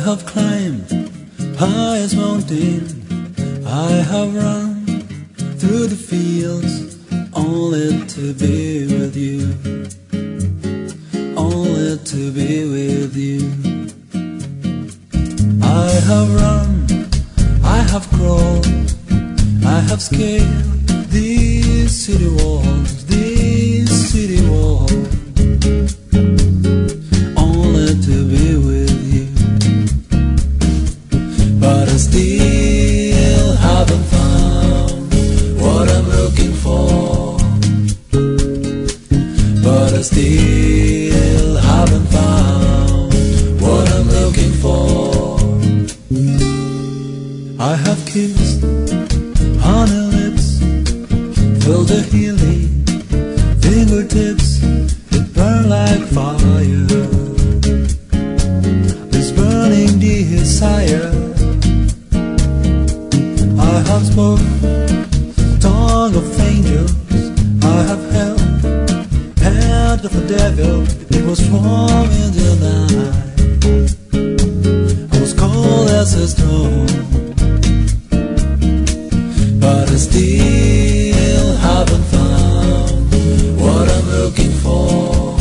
have climbed highest mountain, I have run through the fields, only to be with you, only to be with you. I have run, I have crawled, I have scaled these city walls, these city walls, only to be with you. But I still haven't found what I'm looking for. But I still haven't found what I'm looking for. I have kissed honey lips, felt the healing fingertips that burn like fire. This burning desire, I have spoken tongue of angels, I have held hand of the devil. It was warm in the night, I was cold as a stone. But I still haven't found what I'm looking for.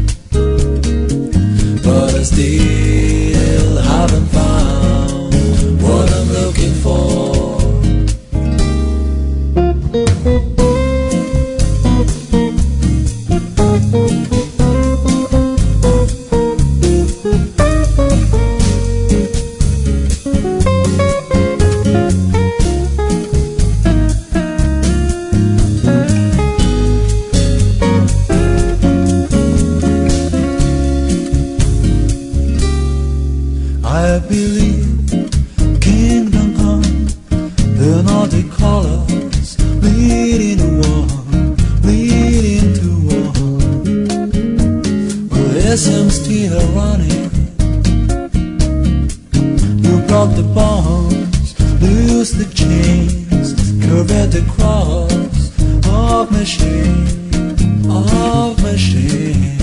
But I still haven't found what I'm looking for. I believe kingdom come, the Nordic colors leading to one, leading to one. Well, yes, I'm still running. You broke the bonds, loose the chains, curve at the cross of machine, of machine.